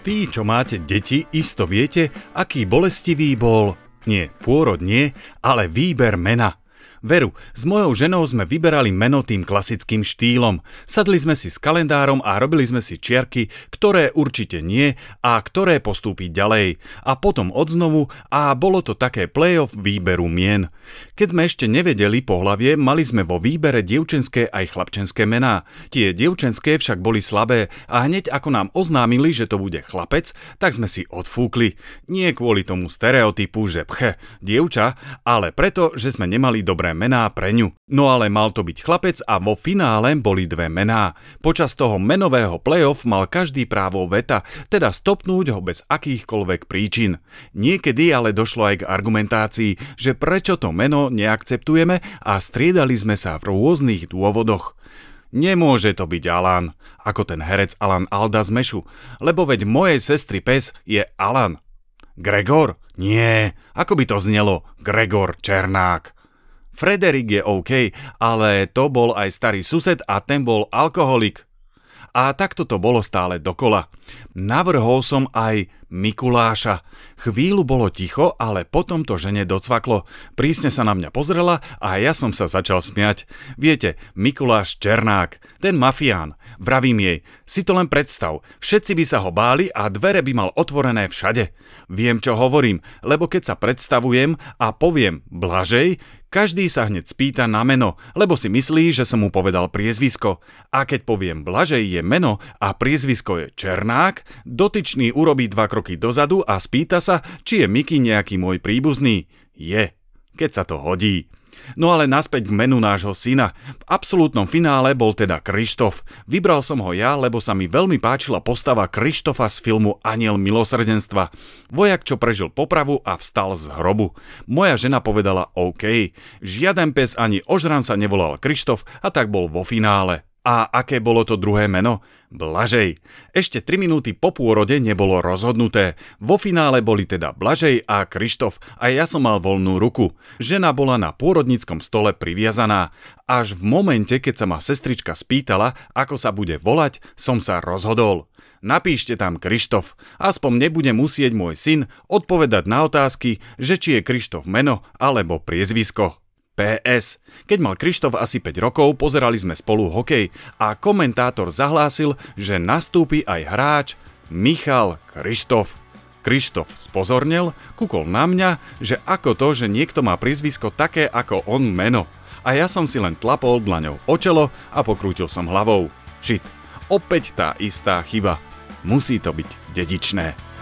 Tí, čo máte deti, isto viete, aký bolestivý bol, nie pôrod nie, ale výber mena. Veru, s mojou ženou sme vyberali meno tým klasickým štýlom. Sadli sme si s kalendárom a robili sme si čiarky, ktoré určite nie a ktoré postúpiť ďalej. A potom odznovu a bolo to také play-off výberu mien. Keď sme ešte nevedeli pohlavie, mali sme vo výbere dievčenské aj chlapčenské mená. Tie dievčenské však boli slabé a hneď ako nám oznámili, že to bude chlapec, tak sme si odfúkli. Nie kvôli tomu stereotypu, že dievča, ale preto, že sme nemali dobré mená pre ňu. No ale mal to byť chlapec a vo finále boli dve mená. Počas toho menového playoff mal každý právo veta, teda stopnúť ho bez akýchkoľvek príčin. Niekedy ale došlo aj k argumentácii, že prečo to meno neakceptujeme a striedali sme sa v rôznych dôvodoch. Nemôže to byť Alan, ako ten herec Alan Alda z Mešu, lebo veď mojej sestry pes je Alan. Gregor? Nie, ako by to znelo Gregor Černák. Frederik je OK, ale to bol aj starý sused a ten bol alkoholik. A takto to bolo stále dokola. Navrhol som aj Mikuláša. Chvíľu bolo ticho, ale potom to žene docvaklo. Prísne sa na mňa pozrela a ja som sa začal smiať. Viete, Mikuláš Černák, ten mafián. Vravím jej, si to len predstav, všetci by sa ho báli a dvere by mal otvorené všade. Viem, čo hovorím, lebo keď sa predstavujem a poviem Blažej, každý sa hneď spýta na meno, lebo si myslí, že som mu povedal priezvisko. A keď poviem Blažej je meno a priezvisko je Černák, dotyčný urobí 2 kroky dozadu a spýta sa, či je Miky nejaký môj príbuzný. Je, keď sa to hodí. No ale naspäť k menu nášho syna. V absolútnom finále bol teda Krištof. Vybral som ho ja, lebo sa mi veľmi páčila postava Krištofa z filmu Aniel milosrdenstva. Vojak, čo prežil popravu a vstal z hrobu. Moja žena povedala OK. Žiaden pes ani ožran sa nevolal Krištof a tak bol vo finále. A aké bolo to druhé meno? Blažej. Ešte 3 minúty po pôrode nebolo rozhodnuté. Vo finále boli teda Blažej a Krištof a ja som mal voľnú ruku. Žena bola na pôrodníckom stole priviazaná. Až v momente, keď sa ma sestrička spýtala, ako sa bude volať, som sa rozhodol. Napíšte tam Krištof. Aspoň nebude musieť môj syn odpovedať na otázky, že či je Krištof meno alebo priezvisko. PS. Keď mal Krištof asi 5 rokov, pozerali sme spolu hokej a komentátor zahlásil, že nastúpi aj hráč Michal Krištof. Krištof spozornil, kúkol na mňa, že ako to, že niekto má priezvisko také ako on meno. A ja som si len tlapol dlaňou o čelo a pokrútil som hlavou. Shit, opäť tá istá chyba. Musí to byť dedičné.